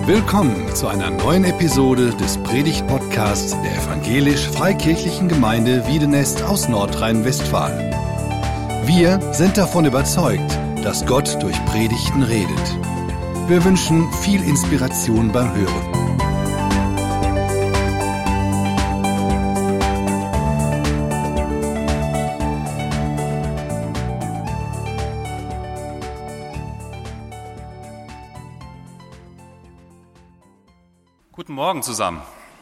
Willkommen zu einer neuen Episode des Predigt-Podcasts der Evangelisch-Freikirchlichen Gemeinde Wiedenest aus Nordrhein-Westfalen. Wir sind davon überzeugt, dass Gott durch Predigten redet. Wir wünschen viel Inspiration beim Hören. Guten Morgen zusammen.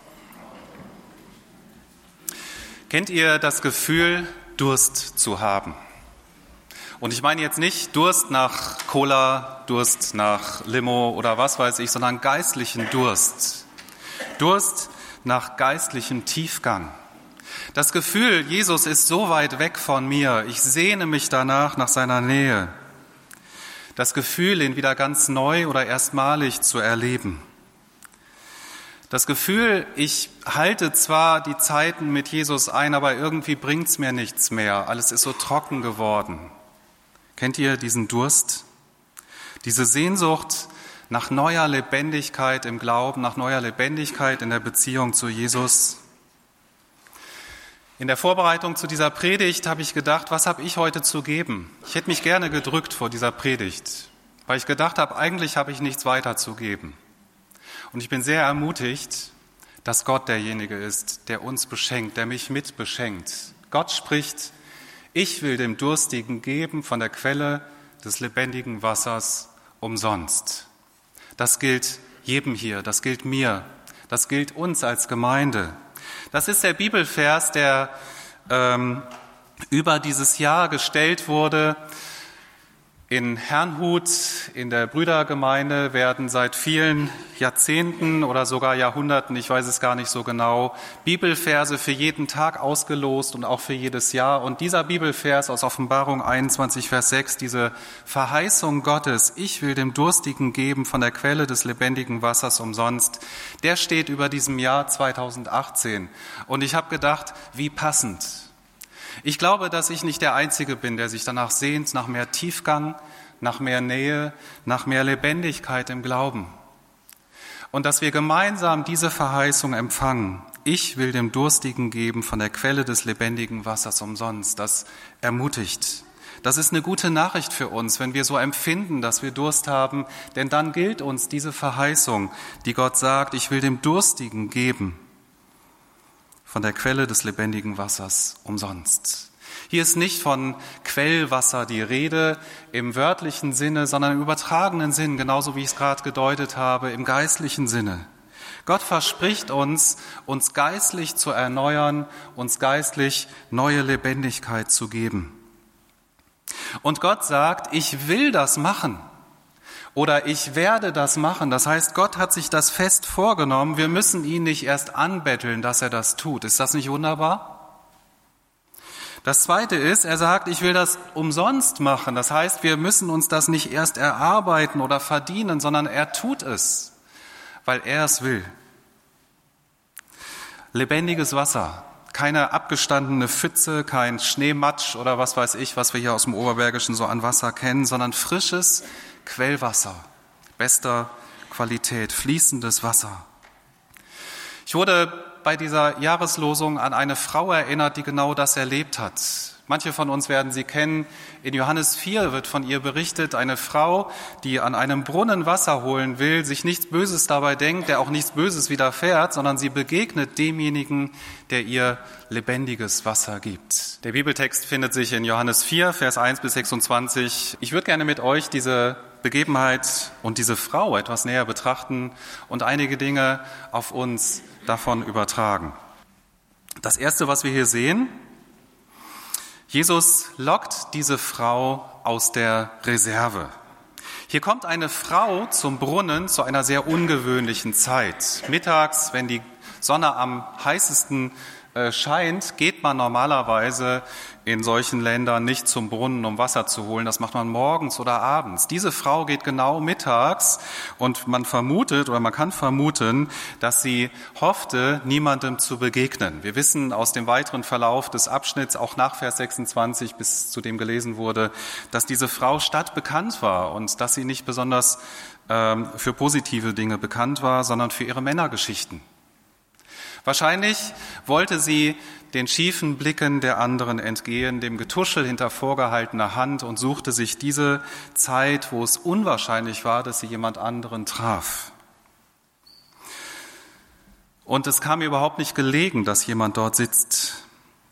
Kennt ihr das Gefühl, Durst zu haben? Und ich meine jetzt nicht Durst nach Cola, Durst nach Limo oder was weiß ich, sondern geistlichen Durst. Durst nach geistlichem Tiefgang. Das Gefühl, Jesus ist so weit weg von mir, ich sehne mich danach nach seiner Nähe. Das Gefühl, ihn wieder ganz neu oder erstmalig zu erleben. Das Gefühl, ich halte zwar die Zeiten mit Jesus ein, aber irgendwie bringt's mir nichts mehr. Alles ist so trocken geworden. Kennt ihr diesen Durst? Diese Sehnsucht nach neuer Lebendigkeit im Glauben, nach neuer Lebendigkeit in der Beziehung zu Jesus? In der Vorbereitung zu dieser Predigt habe ich gedacht, was habe ich heute zu geben? Ich hätte mich gerne gedrückt vor dieser Predigt, weil ich gedacht habe, eigentlich habe ich nichts weiter zu geben. Und ich bin sehr ermutigt, dass Gott derjenige ist, der uns beschenkt, der mich mit beschenkt. Gott spricht, ich will dem Durstigen geben von der Quelle des lebendigen Wassers umsonst. Das gilt jedem hier, das gilt mir, das gilt uns als Gemeinde. Das ist der Bibelvers, der über dieses Jahr gestellt wurde. In Herrnhut, in der Brüdergemeinde, werden seit vielen Jahrzehnten oder sogar Jahrhunderten, ich weiß es gar nicht so genau, Bibelverse für jeden Tag ausgelost und auch für jedes Jahr. Und dieser Bibelvers aus Offenbarung 21, Vers 6, diese Verheißung Gottes, ich will dem Durstigen geben von der Quelle des lebendigen Wassers umsonst, der steht über diesem Jahr 2018. Und ich habe gedacht, wie passend. Ich glaube, dass ich nicht der Einzige bin, der sich danach sehnt, nach mehr Tiefgang, nach mehr Nähe, nach mehr Lebendigkeit im Glauben. Und dass wir gemeinsam diese Verheißung empfangen. Ich will dem Durstigen geben von der Quelle des lebendigen Wassers umsonst. Das ermutigt. Das ist eine gute Nachricht für uns, wenn wir so empfinden, dass wir Durst haben. Denn dann gilt uns diese Verheißung, die Gott sagt, ich will dem Durstigen geben von der Quelle des lebendigen Wassers umsonst. Hier ist nicht von Quellwasser die Rede im wörtlichen Sinne, sondern im übertragenen Sinn, genauso wie ich es gerade gedeutet habe, im geistlichen Sinne. Gott verspricht uns geistlich zu erneuern, uns geistlich neue Lebendigkeit zu geben. Und Gott sagt, ich will das machen. Oder ich werde das machen. Das heißt, Gott hat sich das fest vorgenommen. Wir müssen ihn nicht erst anbetteln, dass er das tut. Ist das nicht wunderbar? Das Zweite ist, er sagt, ich will das umsonst machen. Das heißt, wir müssen uns das nicht erst erarbeiten oder verdienen, sondern er tut es, weil er es will. Lebendiges Wasser. Keine abgestandene Pfütze, kein Schneematsch oder was weiß ich, was wir hier aus dem Oberbergischen so an Wasser kennen, sondern frisches Quellwasser, bester Qualität, fließendes Wasser. Ich wurde bei dieser Jahreslosung an eine Frau erinnert, die genau das erlebt hat. Manche von uns werden sie kennen. In Johannes 4 wird von ihr berichtet, eine Frau, die an einem Brunnen Wasser holen will, sich nichts Böses dabei denkt, der auch nichts Böses widerfährt, sondern sie begegnet demjenigen, der ihr lebendiges Wasser gibt. Der Bibeltext findet sich in Johannes 4, Vers 1 bis 26. Ich würde gerne mit euch diese Begebenheit und diese Frau etwas näher betrachten und einige Dinge auf uns davon übertragen. Das Erste, was wir hier sehen: Jesus lockt diese Frau aus der Reserve. Hier kommt eine Frau zum Brunnen zu einer sehr ungewöhnlichen Zeit. Mittags, wenn die Sonne am heißesten scheint, geht man normalerweise in solchen Ländern nicht zum Brunnen, um Wasser zu holen. Das macht man morgens oder abends. Diese Frau geht genau mittags und man kann vermuten, dass sie hoffte, niemandem zu begegnen. Wir wissen aus dem weiteren Verlauf des Abschnitts, auch nach Vers 26, bis zu dem gelesen wurde, dass diese Frau stadtbekannt war und dass sie nicht besonders für positive Dinge bekannt war, sondern für ihre Männergeschichten. Wahrscheinlich wollte sie den schiefen Blicken der anderen entgehen, dem Getuschel hinter vorgehaltener Hand und suchte sich diese Zeit, wo es unwahrscheinlich war, dass sie jemand anderen traf. Und es kam ihr überhaupt nicht gelegen, dass jemand dort sitzt.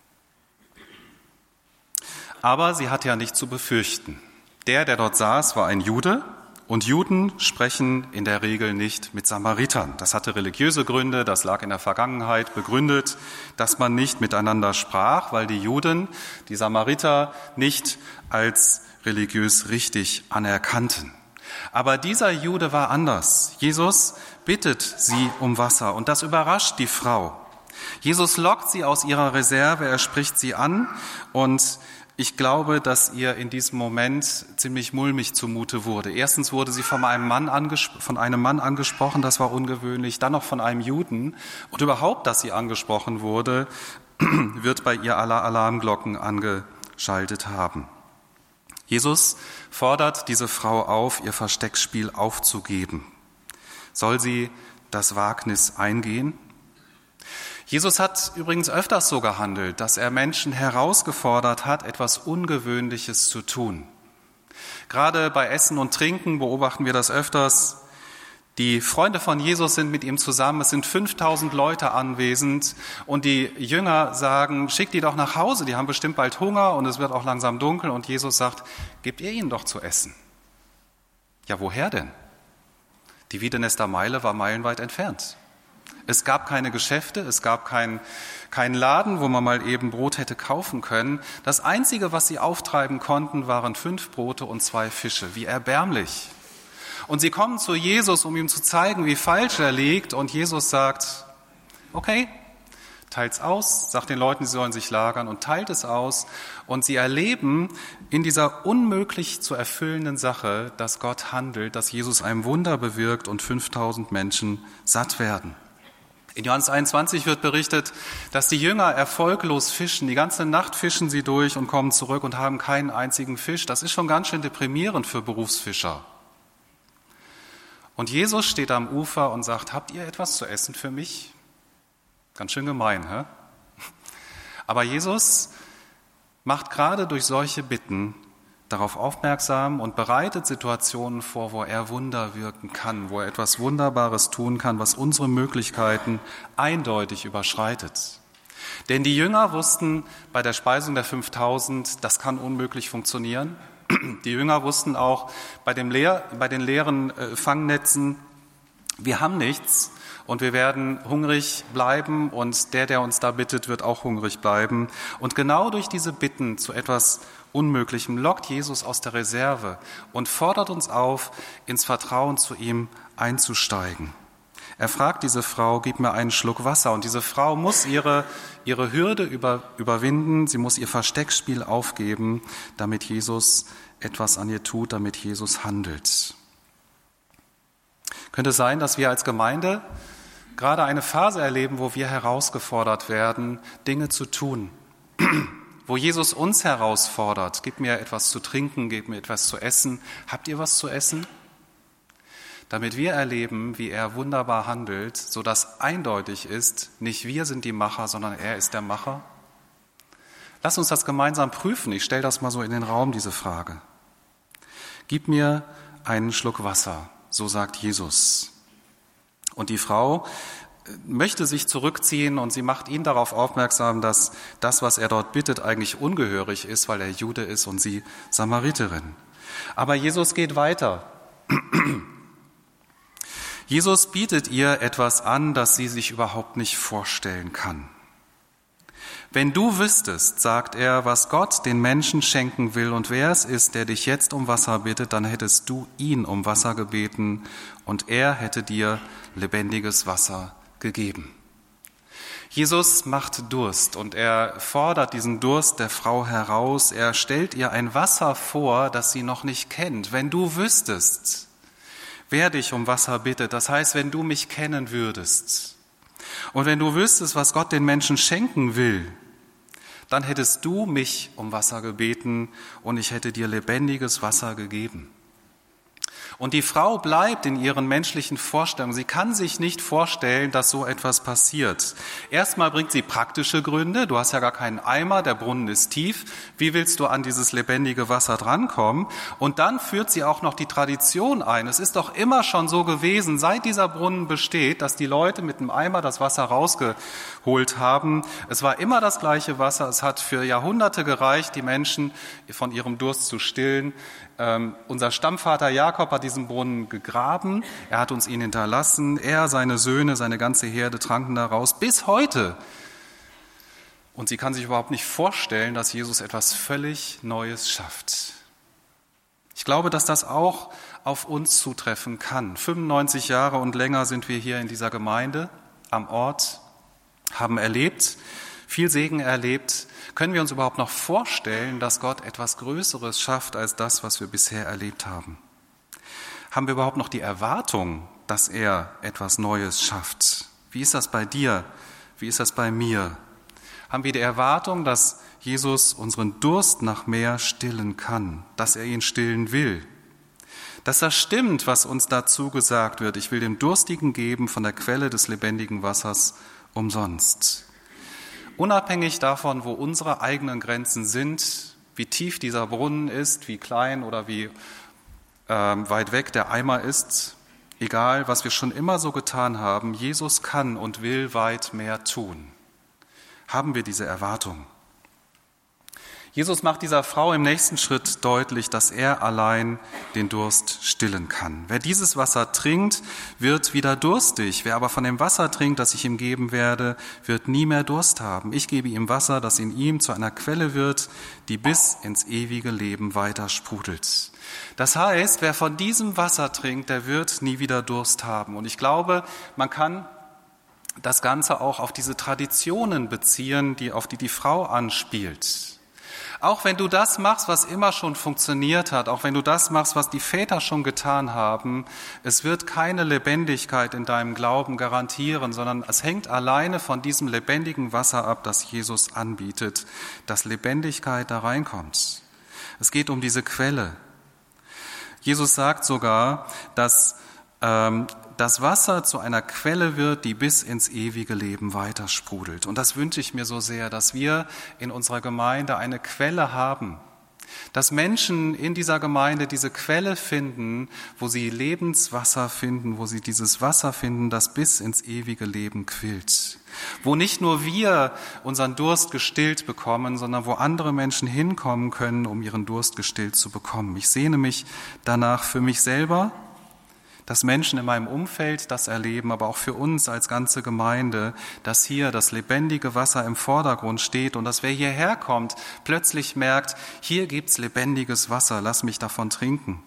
Aber sie hatte ja nichts zu befürchten. Der dort saß, war ein Jude. Und Juden sprechen in der Regel nicht mit Samaritern. Das hatte religiöse Gründe, das lag in der Vergangenheit begründet, dass man nicht miteinander sprach, weil die Juden die Samariter nicht als religiös richtig anerkannten. Aber dieser Jude war anders. Jesus bittet sie um Wasser und das überrascht die Frau. Jesus lockt sie aus ihrer Reserve, er spricht sie an und ich glaube, dass ihr in diesem Moment ziemlich mulmig zumute wurde. Erstens wurde sie von einem Mann angesprochen, das war ungewöhnlich, dann noch von einem Juden. Und überhaupt, dass sie angesprochen wurde, wird bei ihr alle Alarmglocken angeschaltet haben. Jesus fordert diese Frau auf, ihr Versteckspiel aufzugeben. Soll sie das Wagnis eingehen? Jesus hat übrigens öfters so gehandelt, dass er Menschen herausgefordert hat, etwas Ungewöhnliches zu tun. Gerade bei Essen und Trinken beobachten wir das öfters. Die Freunde von Jesus sind mit ihm zusammen, es sind 5000 Leute anwesend und die Jünger sagen, schickt die doch nach Hause, die haben bestimmt bald Hunger und es wird auch langsam dunkel und Jesus sagt, gebt ihr ihnen doch zu essen. Ja, woher denn? Die Wiedenester Meile war meilenweit entfernt. Es gab keine Geschäfte, es gab keinen Laden, wo man mal eben Brot hätte kaufen können. Das Einzige, was sie auftreiben konnten, waren 5 Brote und 2 Fische. Wie erbärmlich. Und sie kommen zu Jesus, um ihm zu zeigen, wie falsch er liegt. Und Jesus sagt, okay, teilt's aus, sagt den Leuten, sie sollen sich lagern und teilt es aus. Und sie erleben in dieser unmöglich zu erfüllenden Sache, dass Gott handelt, dass Jesus ein Wunder bewirkt und 5000 Menschen satt werden. In Johannes 21 wird berichtet, dass die Jünger erfolglos fischen. Die ganze Nacht fischen sie durch und kommen zurück und haben keinen einzigen Fisch. Das ist schon ganz schön deprimierend für Berufsfischer. Und Jesus steht am Ufer und sagt, habt ihr etwas zu essen für mich? Ganz schön gemein, hä? Aber Jesus macht gerade durch solche Bitten darauf aufmerksam und bereitet Situationen vor, wo er Wunder wirken kann, wo er etwas Wunderbares tun kann, was unsere Möglichkeiten eindeutig überschreitet. Denn die Jünger wussten bei der Speisung der 5000, das kann unmöglich funktionieren. Die Jünger wussten auch bei den leeren Fangnetzen, wir haben nichts und wir werden hungrig bleiben und der uns da bittet, wird auch hungrig bleiben. Und genau durch diese Bitten zu etwas Unmöglichem lockt Jesus aus der Reserve und fordert uns auf, ins Vertrauen zu ihm einzusteigen. Er fragt diese Frau, gib mir einen Schluck Wasser. Und diese Frau muss ihre Hürde überwinden, sie muss ihr Versteckspiel aufgeben, damit Jesus etwas an ihr tut, damit Jesus handelt. Könnte es sein, dass wir als Gemeinde gerade eine Phase erleben, wo wir herausgefordert werden, Dinge zu tun, wo Jesus uns herausfordert, gib mir etwas zu trinken, gib mir etwas zu essen. Habt ihr was zu essen? Damit wir erleben, wie er wunderbar handelt, sodass eindeutig ist, nicht wir sind die Macher, sondern er ist der Macher. Lass uns das gemeinsam prüfen. Ich stelle das mal so in den Raum, diese Frage. Gib mir einen Schluck Wasser, so sagt Jesus. Und die Frau möchte sich zurückziehen und sie macht ihn darauf aufmerksam, dass das, was er dort bittet, eigentlich ungehörig ist, weil er Jude ist und sie Samariterin. Aber Jesus geht weiter. Jesus bietet ihr etwas an, das sie sich überhaupt nicht vorstellen kann. Wenn du wüsstest, sagt er, was Gott den Menschen schenken will und wer es ist, der dich jetzt um Wasser bittet, dann hättest du ihn um Wasser gebeten und er hätte dir lebendiges Wasser gegeben. Jesus macht Durst und er fordert diesen Durst der Frau heraus. Er stellt ihr ein Wasser vor, das sie noch nicht kennt. Wenn du wüsstest, wer dich um Wasser bittet, das heißt, wenn du mich kennen würdest und wenn du wüsstest, was Gott den Menschen schenken will, dann hättest du mich um Wasser gebeten und ich hätte dir lebendiges Wasser gegeben. Und die Frau bleibt in ihren menschlichen Vorstellungen. Sie kann sich nicht vorstellen, dass so etwas passiert. Erstmal bringt sie praktische Gründe. Du hast ja gar keinen Eimer, der Brunnen ist tief. Wie willst du an dieses lebendige Wasser drankommen? Und dann führt sie auch noch die Tradition ein. Es ist doch immer schon so gewesen, seit dieser Brunnen besteht, dass die Leute mit dem Eimer das Wasser rausgeholt haben. Es war immer das gleiche Wasser. Es hat für Jahrhunderte gereicht, die Menschen von ihrem Durst zu stillen. Unser Stammvater Jakob hat diesen Brunnen gegraben, er hat uns ihn hinterlassen, er, seine Söhne, seine ganze Herde tranken daraus bis heute. Und sie kann sich überhaupt nicht vorstellen, dass Jesus etwas völlig Neues schafft. Ich glaube, dass das auch auf uns zutreffen kann. 95 Jahre und länger sind wir hier in dieser Gemeinde am Ort, haben erlebt, viel Segen erlebt. Können wir uns überhaupt noch vorstellen, dass Gott etwas Größeres schafft als das, was wir bisher erlebt haben? Haben wir überhaupt noch die Erwartung, dass er etwas Neues schafft? Wie ist das bei dir? Wie ist das bei mir? Haben wir die Erwartung, dass Jesus unseren Durst nach mehr stillen kann, dass er ihn stillen will? Dass das stimmt, was uns dazu gesagt wird. Ich will dem Durstigen geben von der Quelle des lebendigen Wassers umsonst. Unabhängig davon, wo unsere eigenen Grenzen sind, wie tief dieser Brunnen ist, wie klein oder wie weit weg der Eimer ist, egal, was wir schon immer so getan haben, Jesus kann und will weit mehr tun. Haben wir diese Erwartung? Jesus macht dieser Frau im nächsten Schritt deutlich, dass er allein den Durst stillen kann. Wer dieses Wasser trinkt, wird wieder durstig. Wer aber von dem Wasser trinkt, das ich ihm geben werde, wird nie mehr Durst haben. Ich gebe ihm Wasser, das in ihm zu einer Quelle wird, die bis ins ewige Leben weiter sprudelt. Das heißt, wer von diesem Wasser trinkt, der wird nie wieder Durst haben. Und ich glaube, man kann das Ganze auch auf diese Traditionen beziehen, auf die die Frau anspielt. Auch wenn du das machst, was immer schon funktioniert hat, auch wenn du das machst, was die Väter schon getan haben, es wird keine Lebendigkeit in deinem Glauben garantieren, sondern es hängt alleine von diesem lebendigen Wasser ab, das Jesus anbietet, dass Lebendigkeit da reinkommt. Es geht um diese Quelle. Jesus sagt sogar, dass das Wasser zu einer Quelle wird, die bis ins ewige Leben weiter sprudelt. Und das wünsche ich mir so sehr, dass wir in unserer Gemeinde eine Quelle haben, dass Menschen in dieser Gemeinde diese Quelle finden, wo sie Lebenswasser finden, wo sie dieses Wasser finden, das bis ins ewige Leben quillt. Wo nicht nur wir unseren Durst gestillt bekommen, sondern wo andere Menschen hinkommen können, um ihren Durst gestillt zu bekommen. Ich sehne mich danach für mich selber, dass Menschen in meinem Umfeld das erleben, aber auch für uns als ganze Gemeinde, dass hier das lebendige Wasser im Vordergrund steht und dass wer hierher kommt, plötzlich merkt, hier gibt's lebendiges Wasser, lass mich davon trinken.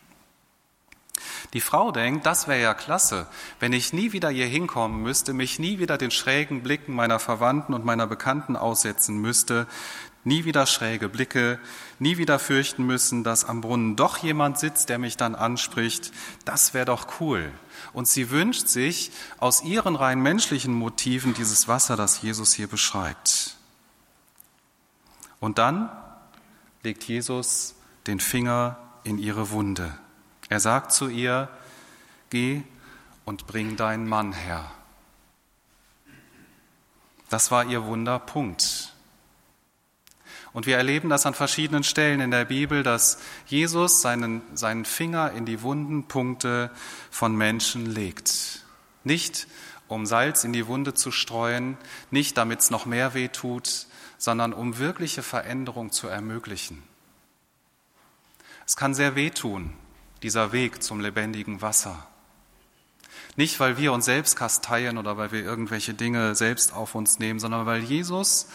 Die Frau denkt, das wäre ja klasse, wenn ich nie wieder hier hinkommen müsste, mich nie wieder den schrägen Blicken meiner Verwandten und meiner Bekannten aussetzen müsste, nie wieder schräge Blicke, nie wieder fürchten müssen, dass am Brunnen doch jemand sitzt, der mich dann anspricht. Das wäre doch cool. Und sie wünscht sich aus ihren rein menschlichen Motiven dieses Wasser, das Jesus hier beschreibt. Und dann legt Jesus den Finger in ihre Wunde. Er sagt zu ihr, geh und bring deinen Mann her. Das war ihr Wunderpunkt. Und wir erleben das an verschiedenen Stellen in der Bibel, dass Jesus seinen Finger in die Wundenpunkte von Menschen legt. Nicht, um Salz in die Wunde zu streuen, nicht, damit es noch mehr weh tut, sondern um wirkliche Veränderung zu ermöglichen. Es kann sehr wehtun, dieser Weg zum lebendigen Wasser. Nicht, weil wir uns selbst kasteien oder weil wir irgendwelche Dinge selbst auf uns nehmen, sondern weil Jesus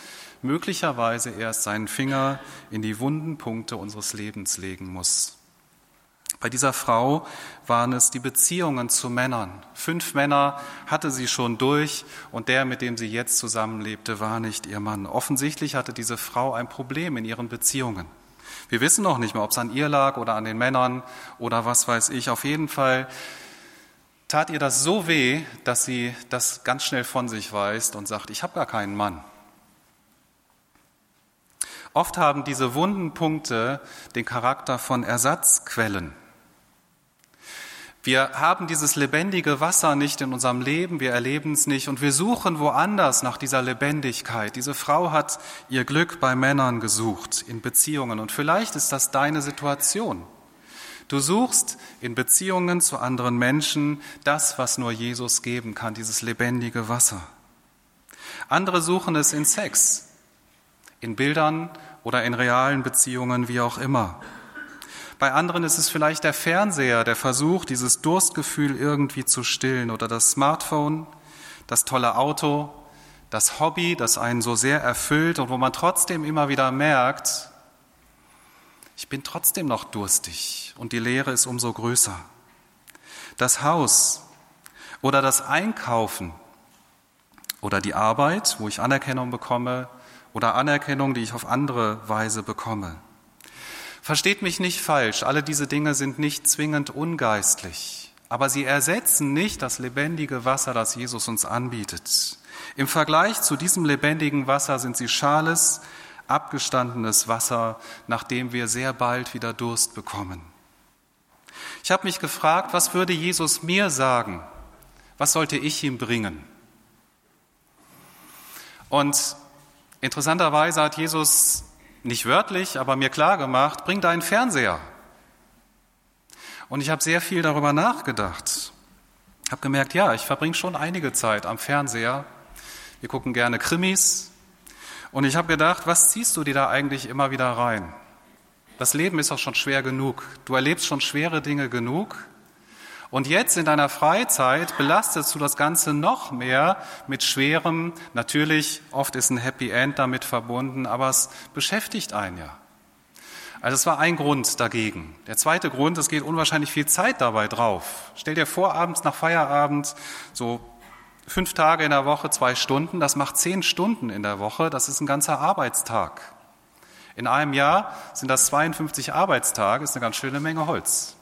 möglicherweise erst seinen Finger in die wunden Punkte unseres Lebens legen muss. Bei dieser Frau waren es die Beziehungen zu Männern. 5 Männer hatte sie schon durch und der, mit dem sie jetzt zusammenlebte, war nicht ihr Mann. Offensichtlich hatte diese Frau ein Problem in ihren Beziehungen. Wir wissen noch nicht mehr, ob es an ihr lag oder an den Männern oder was weiß ich. Auf jeden Fall tat ihr das so weh, dass sie das ganz schnell von sich weist und sagt, ich habe gar keinen Mann. Oft haben diese wunden Punkte den Charakter von Ersatzquellen. Wir haben dieses lebendige Wasser nicht in unserem Leben, wir erleben es nicht und wir suchen woanders nach dieser Lebendigkeit. Diese Frau hat ihr Glück bei Männern gesucht, in Beziehungen und vielleicht ist das deine Situation. Du suchst in Beziehungen zu anderen Menschen das, was nur Jesus geben kann, dieses lebendige Wasser. Andere suchen es in Sex, in Bildern oder in realen Beziehungen, wie auch immer. Bei anderen ist es vielleicht der Fernseher, der versucht, dieses Durstgefühl irgendwie zu stillen, oder das Smartphone, das tolle Auto, das Hobby, das einen so sehr erfüllt und wo man trotzdem immer wieder merkt, ich bin trotzdem noch durstig und die Leere ist umso größer. Das Haus oder das Einkaufen oder die Arbeit, wo ich Anerkennung bekomme oder Anerkennung, die ich auf andere Weise bekomme. Versteht mich nicht falsch, alle diese Dinge sind nicht zwingend ungeistlich, aber sie ersetzen nicht das lebendige Wasser, das Jesus uns anbietet. Im Vergleich zu diesem lebendigen Wasser sind sie schales, abgestandenes Wasser, nach dem wir sehr bald wieder Durst bekommen. Ich habe mich gefragt, was würde Jesus mir sagen? Was sollte ich ihm bringen? Und interessanterweise hat Jesus nicht wörtlich, aber mir klar gemacht, bring deinen Fernseher. Und ich habe sehr viel darüber nachgedacht. Ich habe gemerkt, ja, ich verbringe schon einige Zeit am Fernseher. Wir gucken gerne Krimis. Und ich habe gedacht, was ziehst du dir da eigentlich immer wieder rein? Das Leben ist doch schon schwer genug. Du erlebst schon schwere Dinge genug. Und jetzt in deiner Freizeit belastest du das Ganze noch mehr mit Schwerem. Natürlich, oft ist ein Happy End damit verbunden, aber es beschäftigt einen ja. Also es war ein Grund dagegen. Der zweite Grund, es geht unwahrscheinlich viel Zeit dabei drauf. Stell dir vor, abends nach Feierabend, so 5 Tage in der Woche, 2 Stunden, das macht 10 Stunden in der Woche, das ist ein ganzer Arbeitstag. In einem Jahr sind das 52 Arbeitstage, ist eine ganz schöne Menge Holz.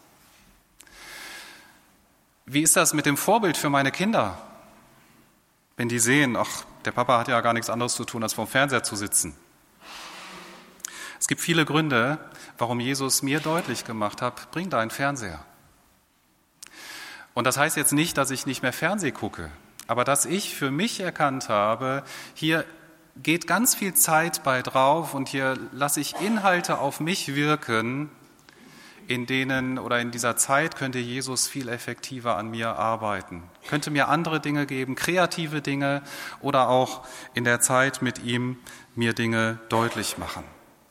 Wie ist das mit dem Vorbild für meine Kinder? Wenn die sehen, ach, der Papa hat ja gar nichts anderes zu tun, als vor dem Fernseher zu sitzen. Es gibt viele Gründe, warum Jesus mir deutlich gemacht hat, bring deinen Fernseher. Und das heißt jetzt nicht, dass ich nicht mehr Fernseh gucke, aber dass ich für mich erkannt habe, hier geht ganz viel Zeit bei drauf und hier lasse ich Inhalte auf mich wirken, in denen oder in dieser Zeit könnte Jesus viel effektiver an mir arbeiten, könnte mir andere Dinge geben, kreative Dinge oder auch in der Zeit mit ihm mir Dinge deutlich machen.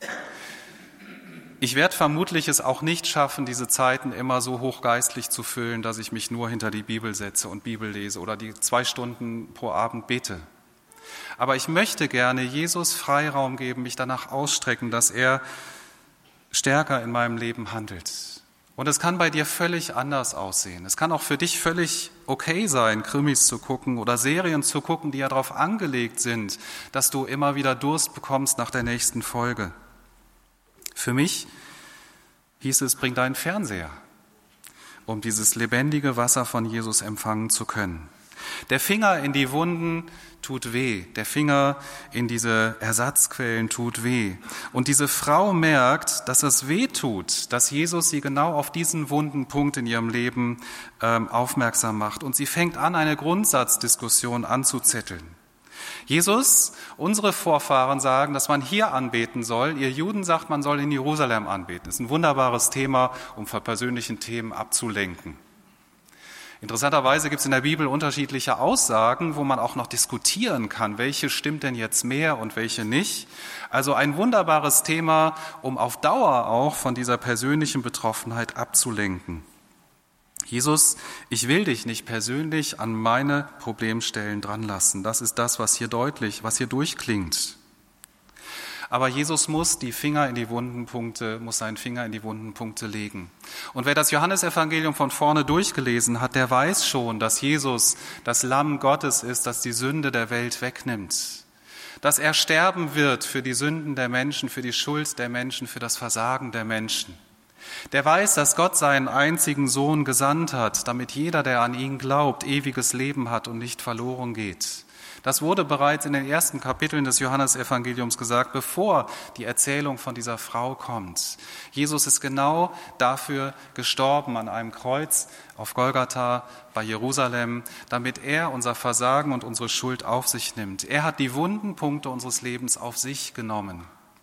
Ich werde vermutlich es auch nicht schaffen, diese Zeiten immer so hochgeistlich zu füllen, dass ich mich nur hinter die Bibel setze und Bibel lese oder die 2 Stunden pro Abend bete. Aber ich möchte gerne Jesus Freiraum geben, mich danach ausstrecken, dass er stärker in meinem Leben handelt. Und es kann bei dir völlig anders aussehen. Es kann auch für dich völlig okay sein, Krimis zu gucken oder Serien zu gucken, die ja darauf angelegt sind, dass du immer wieder Durst bekommst nach der nächsten Folge. Für mich hieß es, bring deinen Fernseher, um dieses lebendige Wasser von Jesus empfangen zu können. Der Finger in die Wunden tut weh, der Finger in diese Ersatzquellen tut weh. Und diese Frau merkt, dass es weh tut, dass Jesus sie genau auf diesen wunden Punkt in ihrem Leben aufmerksam macht. Und sie fängt an, eine Grundsatzdiskussion anzuzetteln. Jesus, unsere Vorfahren sagen, dass man hier anbeten soll. Ihr Juden sagt, man soll in Jerusalem anbeten. Das ist ein wunderbares Thema, um von persönlichen Themen abzulenken. Interessanterweise gibt es in der Bibel unterschiedliche Aussagen, wo man auch noch diskutieren kann, welche stimmt denn jetzt mehr und welche nicht. Also ein wunderbares Thema, um auf Dauer auch von dieser persönlichen Betroffenheit abzulenken. Jesus, ich will dich nicht persönlich an meine Problemstellen dranlassen. Das ist das, was hier durchklingt. Aber Jesus muss seinen Finger in die wunden Punkte legen. Und wer das Johannesevangelium von vorne durchgelesen hat, der weiß schon, dass Jesus das Lamm Gottes ist, das die Sünde der Welt wegnimmt. Dass er sterben wird für die Sünden der Menschen, für die Schuld der Menschen, für das Versagen der Menschen. Der weiß, dass Gott seinen einzigen Sohn gesandt hat, damit jeder, der an ihn glaubt, ewiges Leben hat und nicht verloren geht. Das wurde bereits in den ersten Kapiteln des Johannesevangeliums gesagt, bevor die Erzählung von dieser Frau kommt. Jesus ist genau dafür gestorben an einem Kreuz auf Golgatha bei Jerusalem, damit er unser Versagen und unsere Schuld auf sich nimmt. Er hat die wunden Punkte unseres Lebens auf sich genommen.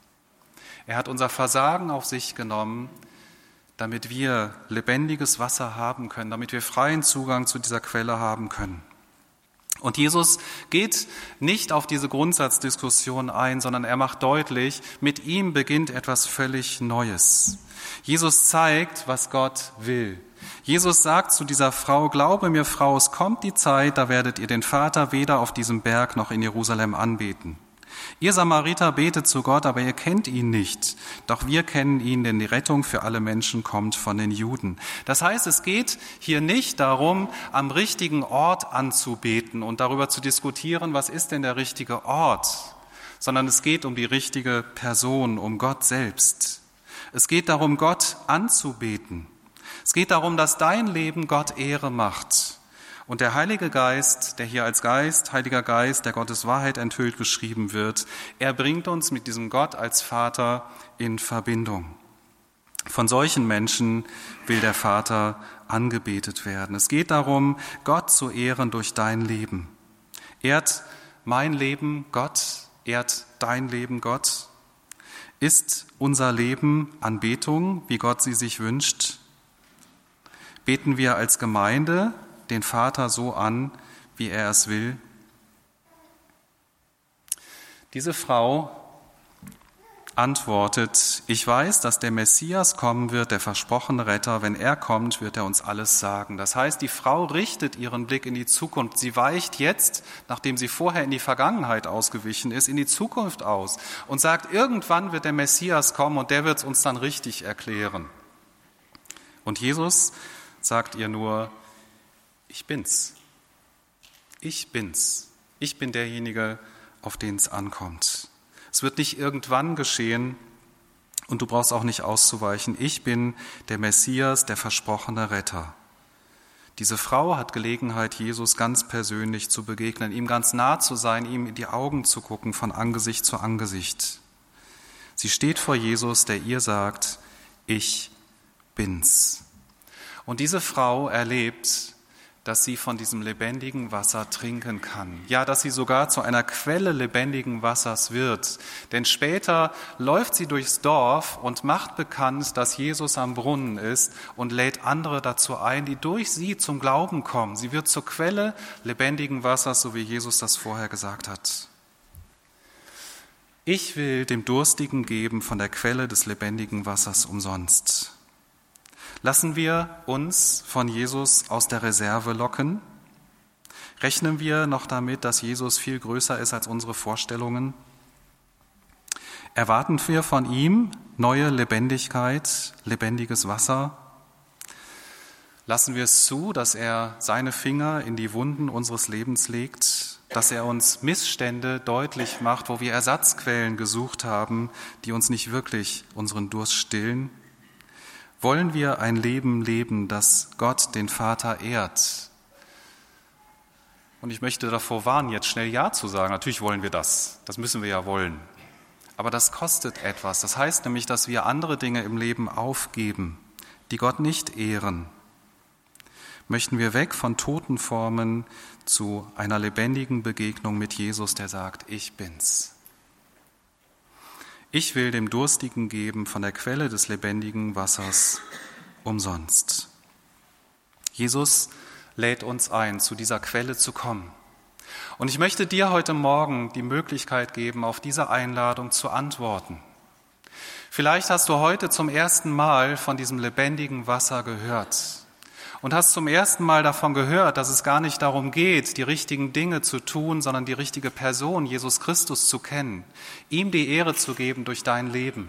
Er hat unser Versagen auf sich genommen, damit wir lebendiges Wasser haben können, damit wir freien Zugang zu dieser Quelle haben können. Und Jesus geht nicht auf diese Grundsatzdiskussion ein, sondern er macht deutlich, mit ihm beginnt etwas völlig Neues. Jesus zeigt, was Gott will. Jesus sagt zu dieser Frau, glaube mir, Frau, es kommt die Zeit, da werdet ihr den Vater weder auf diesem Berg noch in Jerusalem anbeten. Ihr Samariter betet zu Gott, aber ihr kennt ihn nicht. Doch wir kennen ihn, denn die Rettung für alle Menschen kommt von den Juden. Das heißt, es geht hier nicht darum, am richtigen Ort anzubeten und darüber zu diskutieren, was ist denn der richtige Ort, sondern es geht um die richtige Person, um Gott selbst. Es geht darum, Gott anzubeten. Es geht darum, dass dein Leben Gott Ehre macht. Und der Heilige Geist, der hier als Heiliger Geist, der Gottes Wahrheit enthüllt beschrieben wird, er bringt uns mit diesem Gott als Vater in Verbindung. Von solchen Menschen will der Vater angebetet werden. Es geht darum, Gott zu ehren durch dein Leben. Ehrt mein Leben Gott? Ehrt dein Leben Gott? Ist unser Leben Anbetung, wie Gott sie sich wünscht? Beten wir als Gemeinde den Vater so an, wie er es will? Diese Frau antwortet, ich weiß, dass der Messias kommen wird, der versprochene Retter. Wenn er kommt, wird er uns alles sagen. Das heißt, die Frau richtet ihren Blick in die Zukunft. Sie weicht jetzt, nachdem sie vorher in die Vergangenheit ausgewichen ist, in die Zukunft aus und sagt, irgendwann wird der Messias kommen und der wird es uns dann richtig erklären. Und Jesus sagt ihr nur, ich bin's. Ich bin's. Ich bin derjenige, auf den es ankommt. Es wird nicht irgendwann geschehen und du brauchst auch nicht auszuweichen. Ich bin der Messias, der versprochene Retter. Diese Frau hat Gelegenheit, Jesus ganz persönlich zu begegnen, ihm ganz nah zu sein, ihm in die Augen zu gucken, von Angesicht zu Angesicht. Sie steht vor Jesus, der ihr sagt, ich bin's. Und diese Frau erlebt, dass sie von diesem lebendigen Wasser trinken kann. Ja, dass sie sogar zu einer Quelle lebendigen Wassers wird. Denn später läuft sie durchs Dorf und macht bekannt, dass Jesus am Brunnen ist und lädt andere dazu ein, die durch sie zum Glauben kommen. Sie wird zur Quelle lebendigen Wassers, so wie Jesus das vorher gesagt hat. Ich will dem Durstigen geben von der Quelle des lebendigen Wassers umsonst. Lassen wir uns von Jesus aus der Reserve locken? Rechnen wir noch damit, dass Jesus viel größer ist als unsere Vorstellungen? Erwarten wir von ihm neue Lebendigkeit, lebendiges Wasser? Lassen wir es zu, dass er seine Finger in die Wunden unseres Lebens legt, dass er uns Missstände deutlich macht, wo wir Ersatzquellen gesucht haben, die uns nicht wirklich unseren Durst stillen? Wollen wir ein Leben leben, das Gott, den Vater, ehrt? Und ich möchte davor warnen, jetzt schnell Ja zu sagen. Natürlich wollen wir das. Das müssen wir ja wollen. Aber das kostet etwas. Das heißt nämlich, dass wir andere Dinge im Leben aufgeben, die Gott nicht ehren. Möchten wir weg von toten Formen zu einer lebendigen Begegnung mit Jesus, der sagt, ich bin's. Ich will dem Durstigen geben von der Quelle des lebendigen Wassers umsonst. Jesus lädt uns ein, zu dieser Quelle zu kommen. Und ich möchte dir heute Morgen die Möglichkeit geben, auf diese Einladung zu antworten. Vielleicht hast du heute zum ersten Mal von diesem lebendigen Wasser gehört. und hast zum ersten Mal davon gehört, dass es gar nicht darum geht, die richtigen Dinge zu tun, sondern die richtige Person, Jesus Christus, zu kennen, ihm die Ehre zu geben durch dein Leben.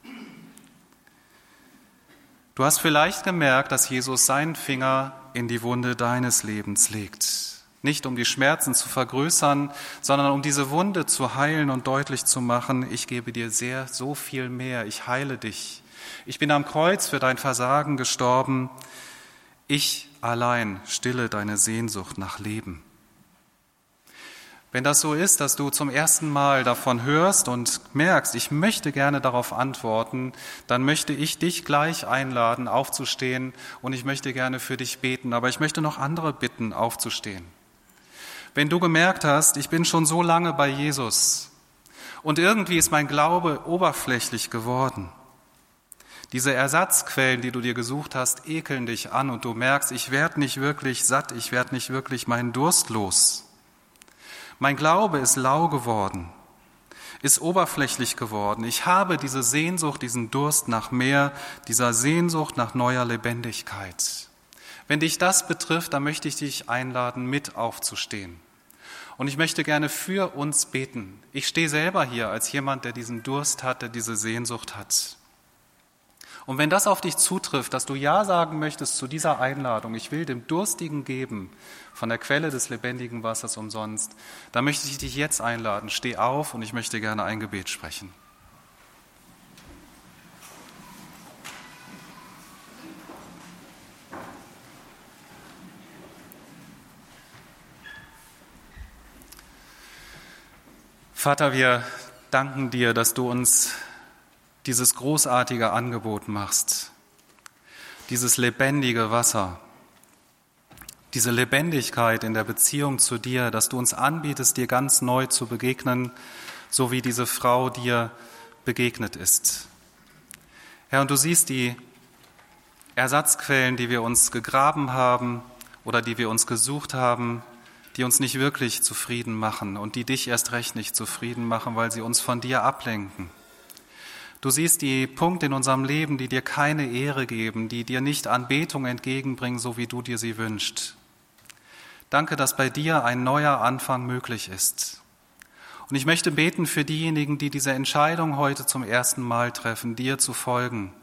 Du hast vielleicht gemerkt, dass Jesus seinen Finger in die Wunde deines Lebens legt. Nicht um die Schmerzen zu vergrößern, sondern um diese Wunde zu heilen und deutlich zu machen, ich gebe dir so viel mehr, ich heile dich. Ich bin am Kreuz für dein Versagen gestorben. Ich allein stille deine Sehnsucht nach Leben. Wenn das so ist, dass du zum ersten Mal davon hörst und merkst, ich möchte gerne darauf antworten, dann möchte ich dich gleich einladen, aufzustehen und ich möchte gerne für dich beten. Aber ich möchte noch andere bitten, aufzustehen. Wenn du gemerkt hast, ich bin schon so lange bei Jesus und irgendwie ist mein Glaube oberflächlich geworden. Diese Ersatzquellen, die du dir gesucht hast, ekeln dich an und du merkst, ich werde nicht wirklich satt, ich werde nicht wirklich meinen Durst los. Mein Glaube ist lau geworden, ist oberflächlich geworden. Ich habe diese Sehnsucht, diesen Durst nach mehr, dieser Sehnsucht nach neuer Lebendigkeit. Wenn dich das betrifft, dann möchte ich dich einladen, mit aufzustehen. Und ich möchte gerne für uns beten. Ich stehe selber hier als jemand, der diesen Durst hat, der diese Sehnsucht hat. Und wenn das auf dich zutrifft, dass du Ja sagen möchtest zu dieser Einladung, ich will dem Durstigen geben von der Quelle des lebendigen Wassers umsonst, dann möchte ich dich jetzt einladen. Steh auf und ich möchte gerne ein Gebet sprechen. Vater, wir danken dir, dass du uns dieses großartige Angebot machst, dieses lebendige Wasser, diese Lebendigkeit in der Beziehung zu dir, dass du uns anbietest, dir ganz neu zu begegnen, so wie diese Frau dir begegnet ist. Herr, und du siehst die Ersatzquellen, die wir uns gegraben haben oder die wir uns gesucht haben, die uns nicht wirklich zufrieden machen und die dich erst recht nicht zufrieden machen, weil sie uns von dir ablenken. Du siehst die Punkte in unserem Leben, die dir keine Ehre geben, die dir nicht Anbetung entgegenbringen, so wie du dir sie wünschst. Danke, dass bei dir ein neuer Anfang möglich ist. Und ich möchte beten für diejenigen, die diese Entscheidung heute zum ersten Mal treffen, dir zu folgen.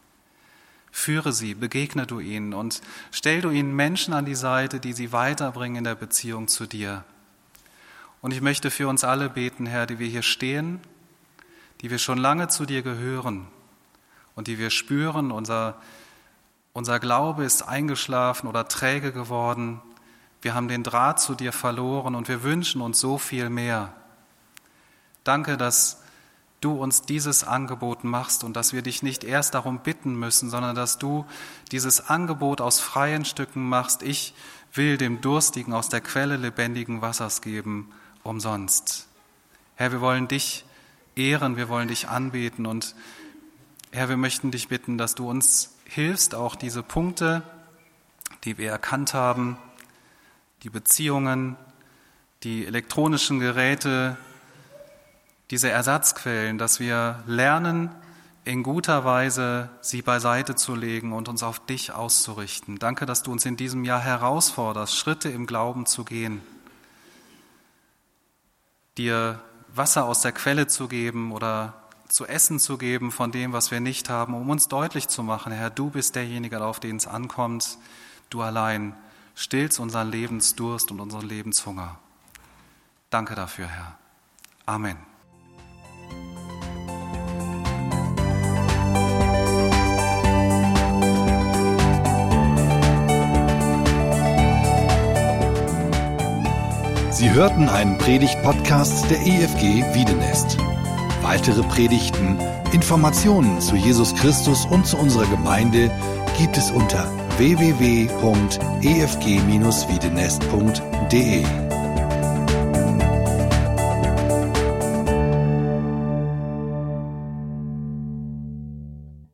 Führe sie, begegne du ihnen und stell du ihnen Menschen an die Seite, die sie weiterbringen in der Beziehung zu dir. Und ich möchte für uns alle beten, Herr, die wir hier stehen, die wir schon lange zu dir gehören und die wir spüren, unser Glaube ist eingeschlafen oder träge geworden. Wir haben den Draht zu dir verloren und wir wünschen uns so viel mehr. Danke, dass du uns dieses Angebot machst und dass wir dich nicht erst darum bitten müssen, sondern dass du dieses Angebot aus freien Stücken machst. Ich will dem Durstigen aus der Quelle lebendigen Wassers geben, umsonst. Herr, wir wollen dich ehren, wir wollen dich anbeten und Herr, wir möchten dich bitten, dass du uns hilfst, auch diese Punkte, die wir erkannt haben, die Beziehungen, die elektronischen Geräte, diese Ersatzquellen, dass wir lernen, in guter Weise sie beiseite zu legen und uns auf dich auszurichten. Danke, dass du uns in diesem Jahr herausforderst, Schritte im Glauben zu gehen, dir Wasser aus der Quelle zu geben oder zu essen zu geben von dem, was wir nicht haben, um uns deutlich zu machen, Herr, du bist derjenige, auf den es ankommt, du allein stillst unseren Lebensdurst und unseren Lebenshunger. Danke dafür, Herr. Amen. Sie hörten einen Predigt-Podcast der EFG Wiedenest. Weitere Predigten, Informationen zu Jesus Christus und zu unserer Gemeinde gibt es unter www.efg-wiedenest.de.